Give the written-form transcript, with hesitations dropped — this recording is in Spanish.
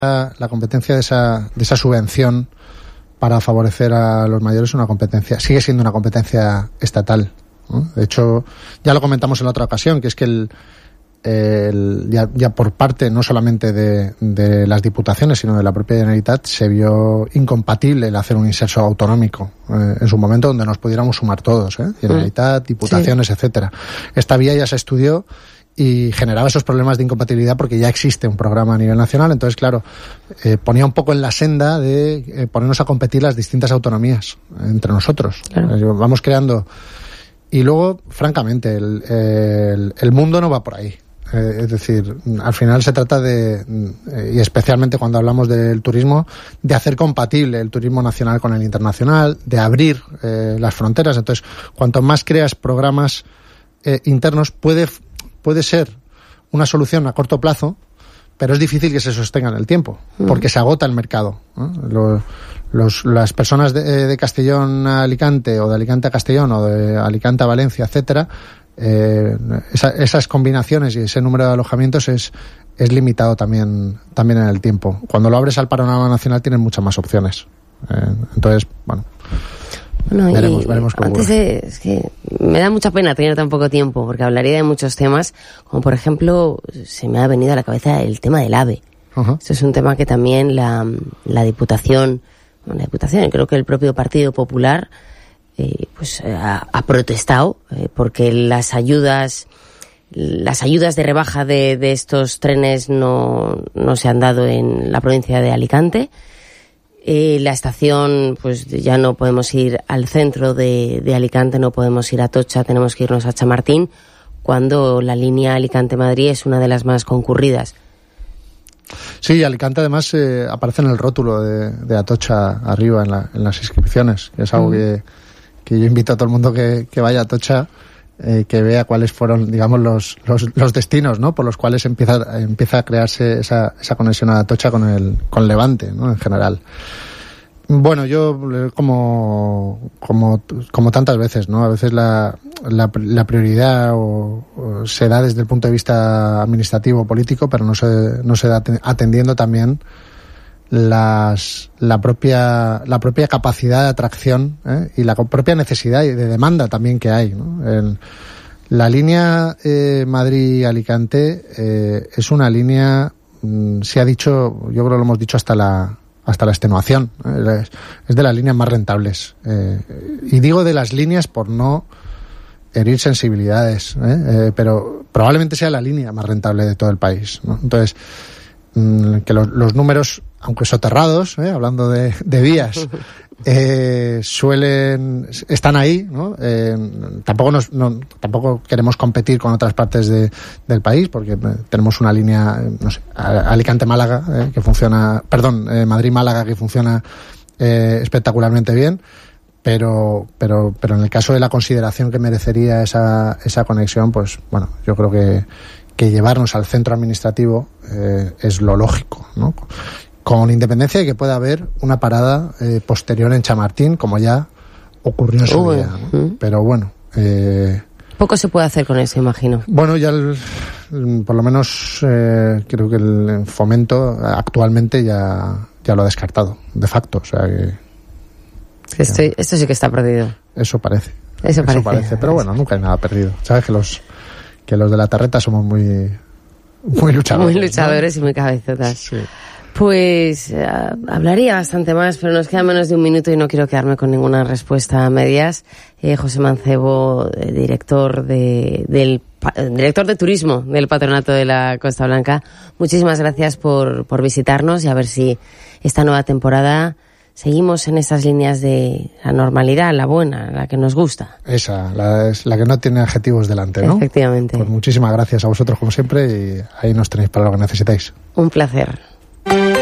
la competencia de esa subvención para favorecer a los mayores sigue siendo una competencia estatal, ¿no? De hecho, ya lo comentamos en la otra ocasión, que es que ya por parte no solamente de las diputaciones, sino de la propia Generalitat, se vio incompatible el hacer un inserso autonómico en su momento donde nos pudiéramos sumar todos, Generalitat, diputaciones, sí, etcétera. Esta vía ya se estudió y generaba esos problemas de incompatibilidad porque ya existe un programa a nivel nacional. Entonces, claro, ponía un poco en la senda de ponernos a competir las distintas autonomías entre nosotros. Claro. Vamos creando. Y luego, francamente, el mundo no va por ahí. Es decir, al final se trata y especialmente cuando hablamos del turismo, de hacer compatible el turismo nacional con el internacional, de abrir las fronteras. Entonces, cuanto más creas programas internos, puede ser una solución a corto plazo, pero es difícil que se sostenga en el tiempo, porque se agota el mercado, ¿no? Las personas de Castellón a Alicante, o de Alicante a Castellón, o de Alicante a Valencia, etcétera, esas combinaciones y ese número de alojamientos es limitado también en el tiempo. Cuando lo abres al panorama nacional tienes muchas más opciones. Entonces, bueno, veremos cómo antes es que me da mucha pena tener tan poco tiempo, porque hablaría de muchos temas, como por ejemplo, se me ha venido a la cabeza el tema del AVE. Uh-huh. Esto es un tema que también la Diputación, y creo que el propio Partido Popular ha protestado, porque las ayudas de rebaja de estos trenes no se han dado en la provincia de Alicante. La estación, pues ya no podemos ir al centro de Alicante, no podemos ir a Atocha, tenemos que irnos a Chamartín, cuando la línea Alicante-Madrid es una de las más concurridas. Sí, Alicante además aparece en el rótulo de Atocha arriba en las inscripciones, que es algo que yo invito a todo el mundo que vaya a Atocha, que vea cuáles fueron, digamos, los destinos, ¿no?, por los cuales empieza a crearse esa conexión a Atocha con Levante, ¿no?, en general. Bueno, yo como tantas veces, ¿no?, a veces la prioridad se da desde el punto de vista administrativo político, pero no se da atendiendo también la propia capacidad de atracción, y la propia necesidad y de demanda también que hay, ¿no? La línea Madrid-Alicante es una línea, se ha dicho, yo creo que lo hemos dicho hasta la extenuación, es de las líneas más rentables, y digo de las líneas por no herir sensibilidades, pero probablemente sea la línea más rentable de todo el país, ¿no? Entonces, que los números, aunque soterrados, hablando de vías, están ahí, ¿no? Tampoco queremos competir con otras partes del país, porque tenemos una línea, no sé, Alicante-Málaga, que funciona, Madrid-Málaga, que funciona espectacularmente bien, pero en el caso de la consideración que merecería esa conexión, pues bueno, yo creo que llevarnos al centro administrativo es lo lógico, ¿no? Con independencia de que pueda haber una parada posterior en Chamartín, como ya ocurrió en su día, ¿no? Pero bueno, poco se puede hacer con eso, imagino. Bueno, ya por lo menos creo que el Fomento actualmente ya lo ha descartado de facto, o sea que esto sí que está perdido. Eso parece, pero bueno, nunca hay nada perdido. Sabes que los de la Tarreta somos muy luchadores. Muy luchadores, ¿no? Y muy cabezotas. Sí. Pues hablaría bastante más, pero nos queda menos de un minuto y no quiero quedarme con ninguna respuesta a medias. José Mancebo, director de turismo del Patronato de la Costa Blanca, muchísimas gracias por visitarnos, y a ver si esta nueva temporada seguimos en esas líneas de la normalidad, la buena, la que nos gusta. Esa, es la que no tiene adjetivos delante, ¿no? Efectivamente. Pues muchísimas gracias a vosotros como siempre, y ahí nos tenéis para lo que necesitáis. Un placer.